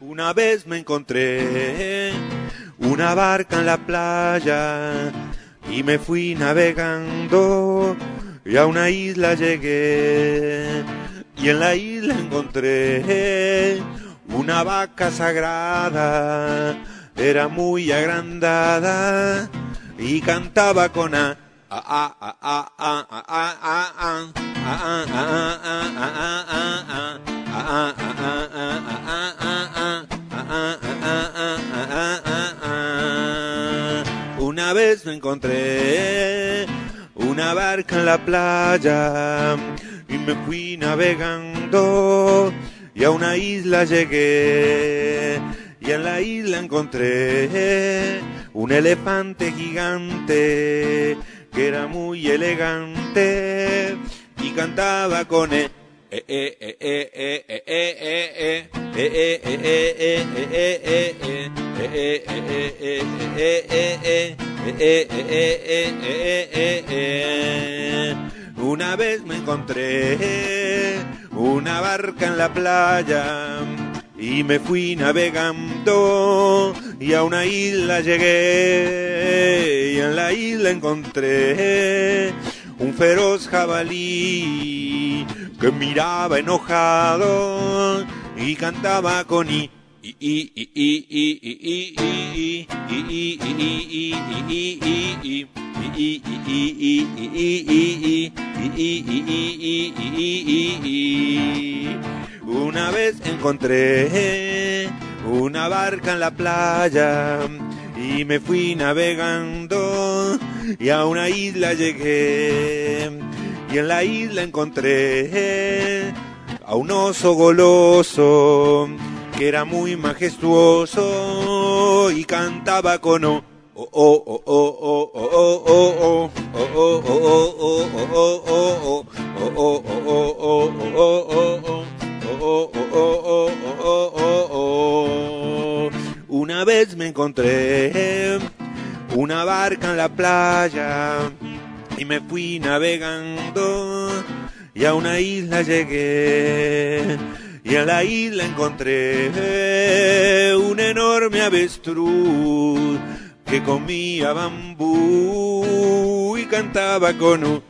Una vez me encontré una barca en la playa y me fui navegando y a una isla llegué y en la isla encontré una vaca sagrada, era muy agrandada y cantaba con Una vez me encontré una barca en la playa y me fui navegando y a una isla llegué y en la isla encontré un elefante gigante que era muy elegante y cantaba con Una vez me encontré una barca en la playa y me fui navegando y a una isla llegué y en la isla encontré un feroz jabalí que miraba enojado y cantaba con Una vez encontré una barca en la playa y me fui navegando y a una isla llegué y en la isla encontré a un oso goloso que era muy majestuoso y cantaba con Una vez me encontré una barca en la playa y me fui navegando y a una isla llegué y en la isla encontré un enorme avestruz que comía bambú y cantaba con